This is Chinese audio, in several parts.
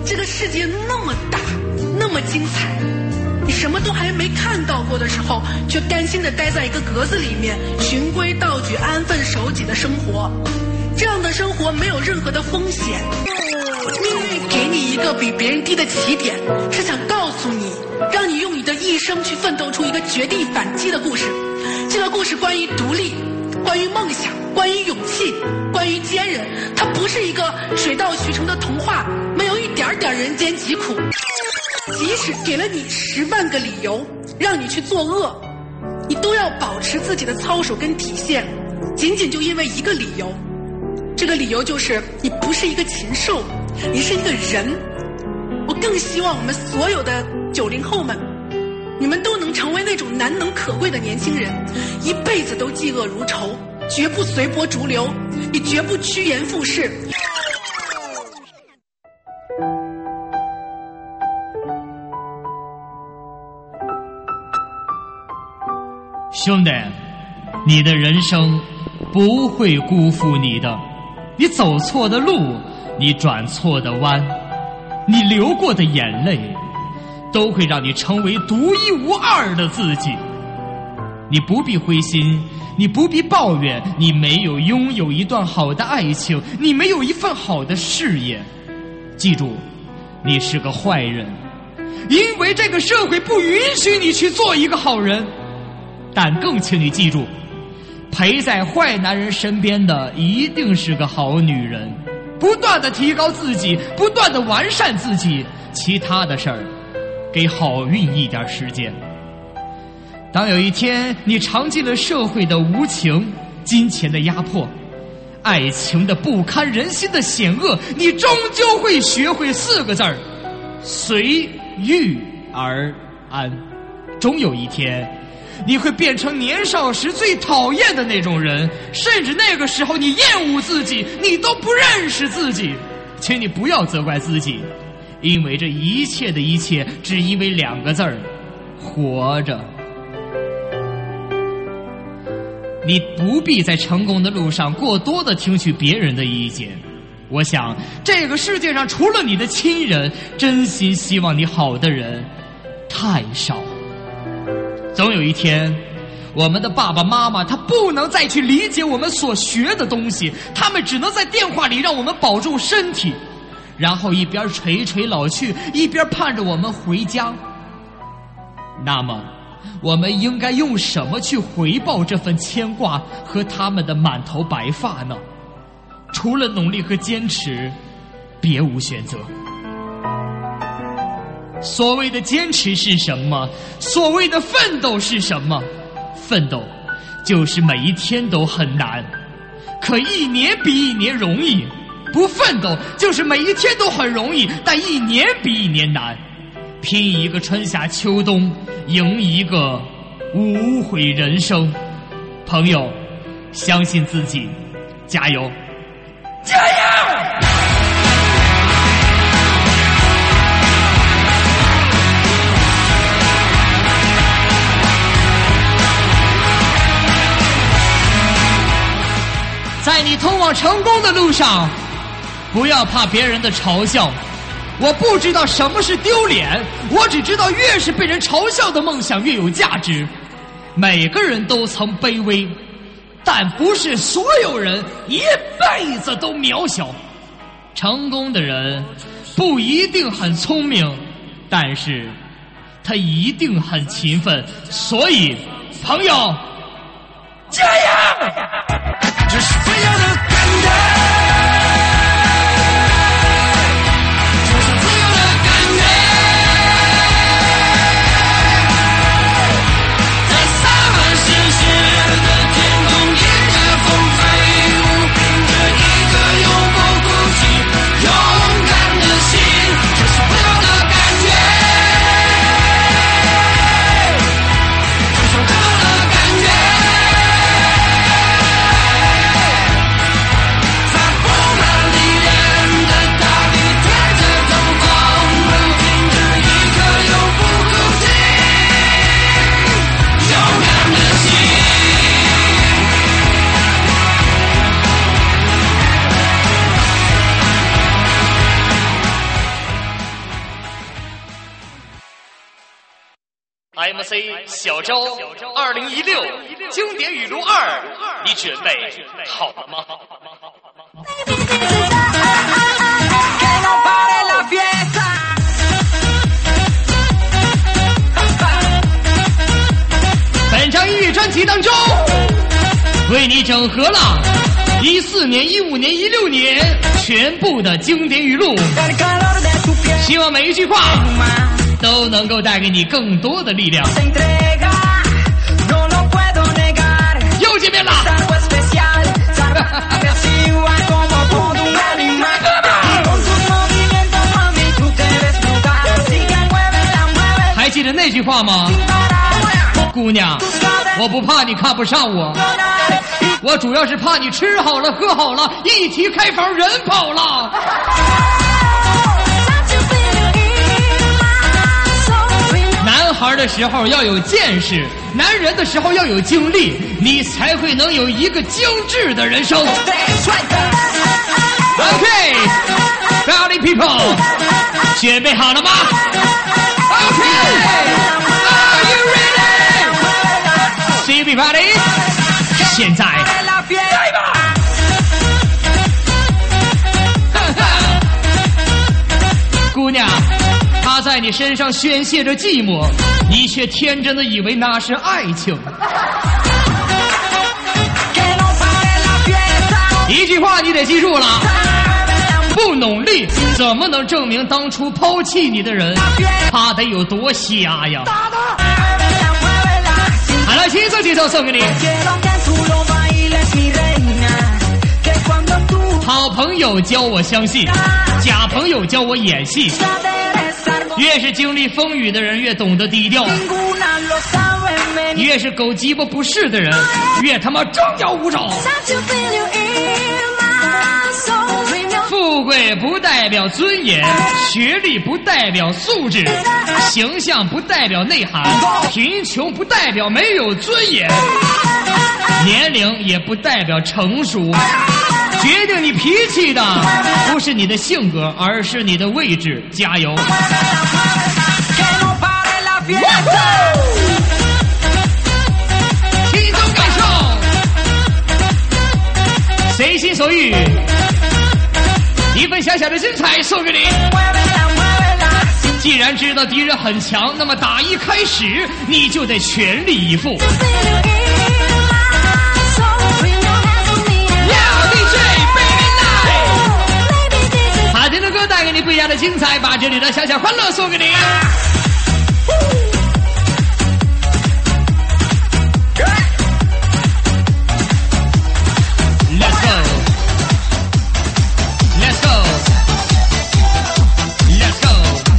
这个世界那么大，那么精彩，你什么都还没看到过的时候，却甘心地待在一个格子里面，循规蹈矩、安分守己的生活。这样的生活没有任何的风险。命运给你一个比别人低的起点，是想告诉你，让你用你的一生去奋斗出一个绝地反击的故事。这个故事关于独立，关于梦想，关于勇气，关于坚韧。它不是一个水到渠成的童话，没有一点点人间疾苦。即使给了你10万个理由让你去作恶，你都要保持自己的操守跟体现，仅仅就因为一个理由。这个理由就是你不是一个禽兽，你是一个人。我更希望我们所有的90后们，你们都能成为那种难能可贵的年轻人，一辈子都嫉恶如仇，绝不随波逐流，也绝不趋炎附势。 兄弟，你的人生不会辜负你的。你走错的路，你转错的弯，你流过的眼泪，都会让你成为独一无二的自己。你不必灰心，你不必抱怨，你没有拥有一段好的爱情，你没有一份好的事业。记住，你是个坏人，因为这个社会不允许你去做一个好人。但更请你记住，陪在坏男人身边的一定是个好女人。不断地提高自己，不断地完善自己，其他的事儿给好运一点时间。当有一天你尝尽了社会的无情、金钱的压迫、爱情的不堪人心的险恶，你终究会学会4个字儿：随遇而安。终有一天你会变成年少时最讨厌的那种人，甚至那个时候你厌恶自己，你都不认识自己。请你不要责怪自己，因为这一切的一切只因为2个字儿：活着。你不必在成功的路上过多的听取别人的意见。我想这个世界上除了你的亲人，真心希望你好的人太少。总有一天，我们的爸爸妈妈他不能再去理解我们所学的东西，他们只能在电话里让我们保重身体，然后一边垂垂老去，一边盼着我们回家。那么我们应该用什么去回报这份牵挂和他们的满头白发呢？除了努力和坚持，别无选择。所谓的坚持是什么？所谓的奋斗是什么？奋斗就是每一天都很难，可一年比一年容易；不奋斗就是每一天都很容易，但一年比一年难。拼一个春夏秋冬，赢一个无悔人生。朋友，相信自己，加油！加油！在你通往成功的路上，不要怕别人的嘲笑。我不知道什么是丢脸，我只知道越是被人嘲笑的梦想越有价值。每个人都曾卑微，但不是所有人一辈子都渺小。成功的人不一定很聪明，但是他一定很勤奋。所以朋友，加油！这是自由的感觉，这是自由的感觉，在洒满鲜血的天空，迎着风飞舞，凭着一颗永不哭泣勇敢的心，这是自由的感觉，这是自由的感觉。 MC 小周2016经典语录2，你准备好了吗？本张音乐专辑当中，为你整合了14年、15年、16年全部的经典语录，希望每一句话都能够带给你更多的力量。又见面了。还记得那句话吗？姑娘，我不怕你看不上我，我主要是怕你吃好了喝好了，一提开房人跑了。男孩的时候要有见识，男人的时候要有经历，你才会能有一个精致的人生。OK， Rowdy people， 准备好了吗 ？OK，Are you ready？Everybody， 现在来吧！姑娘，他在你身上宣泄着寂寞，你却天真的以为那是爱情。一句话你得记住了，不努力怎么能证明当初抛弃你的人他得有多瞎呀？好了，轻松几首送给你。好朋友教我相信，假朋友教我演戏。越是经历风雨的人越懂得低调，越是狗鸡巴不是的人越他妈张牙舞爪。富贵不代表尊严，学历不代表素质，形象不代表内涵，贫穷不代表没有尊严，年龄也不代表成熟。决定你脾气的不是你的性格，而是你的位置。加油！轻松感受，随心所欲，一份小小的精彩送给你。既然知道敌人很强，那么打一开始你就得全力以赴。好听的歌带给你不一样的精彩，把这里的小小欢乐送给你。Let's go, let's go, let's go。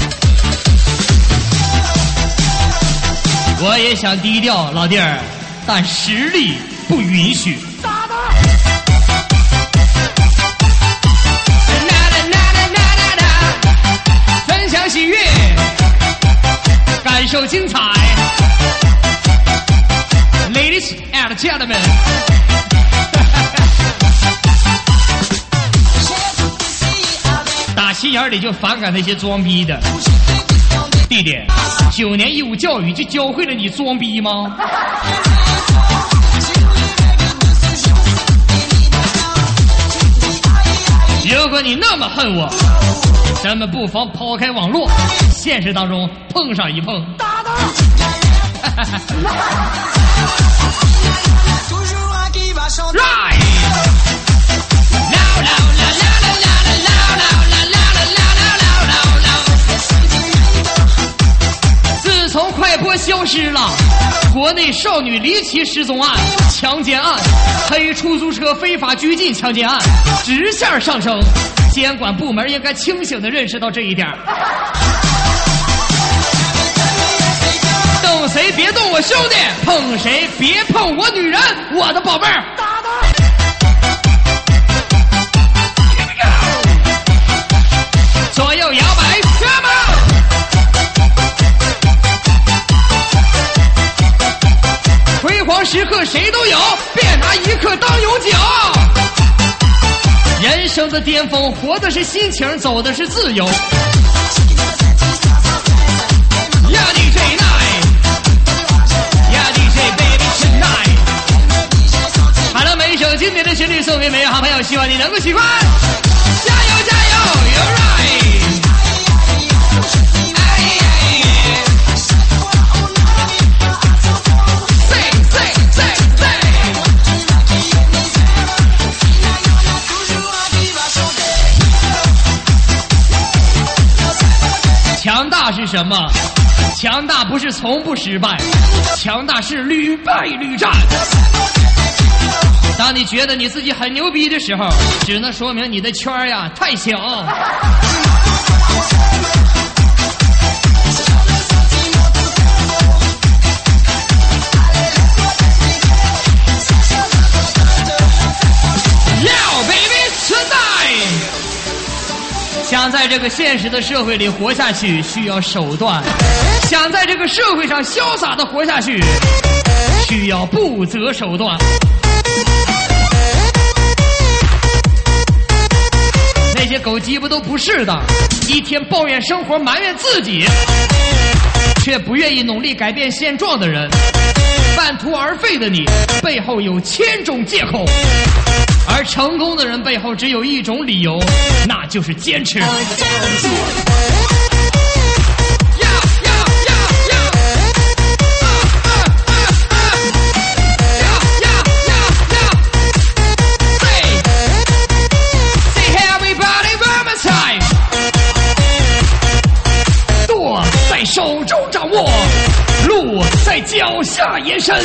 我也想低调，老弟儿，但实力不允许。分享喜悦，感受精彩。Ladies and gentlemen， 打心眼里就反感那些装逼的。弟弟，9年义务教育就教会了你装逼吗？如果你那么恨我，咱们不妨抛开网络，现实当中碰上一碰。Right。自从快播消失了，国内少女离奇失踪案、强奸案、黑出租车非法拘禁强奸案直线上升，监管部门应该清醒地认识到这一点。动谁别动我兄弟，碰谁别碰我女人，我的宝贝儿。左右摇摆，哥们儿。辉煌时刻谁都有，别拿一刻当永久。人生的巅峰，活的是心情，走的是自由。Yeah, DJ Night。 希望你能够喜欢。加油加油 ，You're right。强大是什么？强大不是从不失败，强大是屡败屡战。当你觉得你自己很牛逼的时候，只能说明你的圈儿呀太小。想在这个现实的社会里活下去，需要手段；想在这个社会上潇洒的活下去，需要不择手段。那些狗鸡巴都不是的，一天抱怨生活、埋怨自己，却不愿意努力改变现状的人，半途而废的你，背后有1000种借口。而成功的人背后只有一种理由，那就是坚持。舵在手中掌握，路在脚下延伸。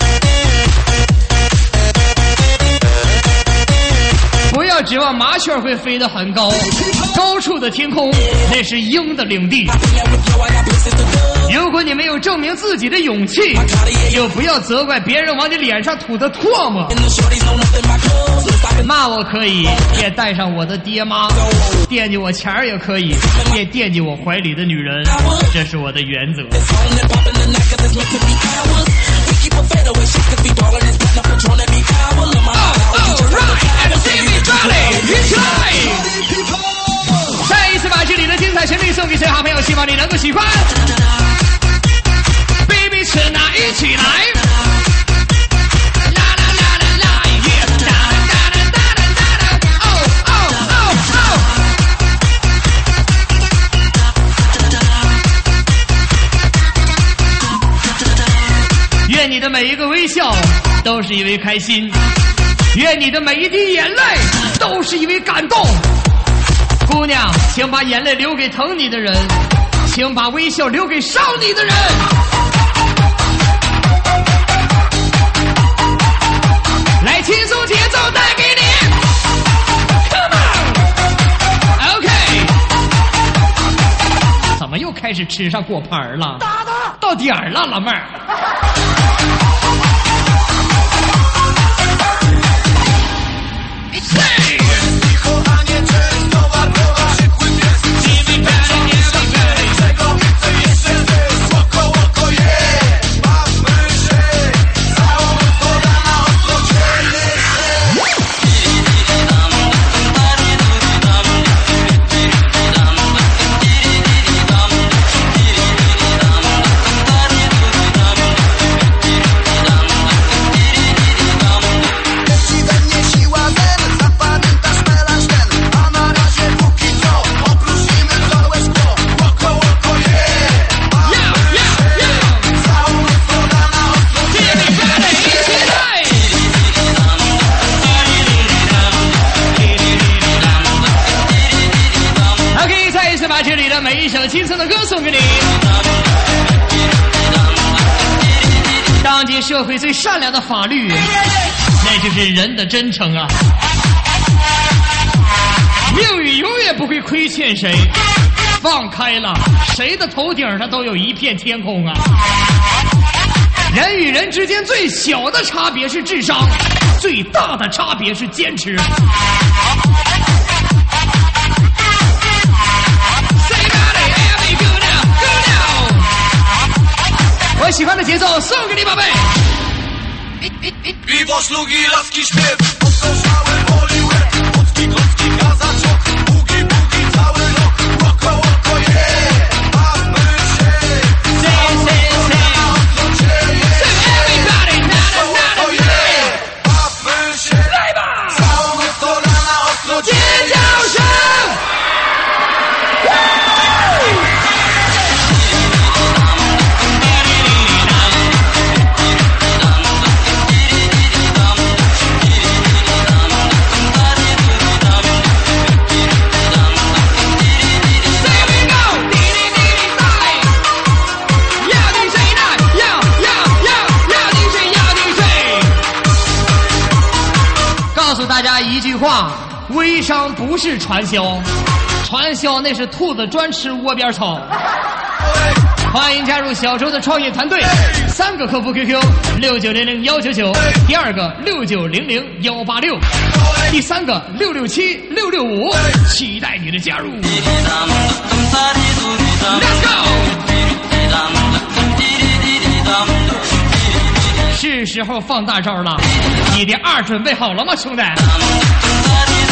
不要指望麻雀会飞得很高，高处的天空那是鹰的领地。如果你没有证明自己的勇气，就不要责怪别人往你脸上吐的唾沫。骂我可以，别带上我的爹妈；惦记我钱儿也可以，别惦记我怀里的女人。这是我的原则。再一次把这里的精彩旋律送给所有好朋友，希望你能够喜欢。Baby， 吃哪一起来？啦啦啦啦啦，耶！哒哒哒哒哒哒，哦哦哦哦。愿你的每一个微笑都是因为开心。愿你的每一滴眼泪都是因为感动。姑娘，请把眼泪留给疼你的人，请把微笑留给伤你的人。来，轻松节奏带给你 Come on OK。 怎么又开始吃上果盘了？到点儿了，老妹儿。每一首青春的歌送给你。当今社会最善良的法律，那就是人的真诚啊！命运永远不会亏欠谁，放开了，谁的头顶上都有一片天空啊！人与人之间最小的差别是智商，最大的差别是坚持。我喜欢的节奏送给你，宝贝。来吧！ 话，微商不是传销，传销那是兔子专吃窝边草。欢迎加入小周的创业团队，3个客服 QQ：6900-199，第2个6900-186，第3个667-665，期待你的加入。Let's go！ 是时候放大招了，你的2准备好了吗，兄弟？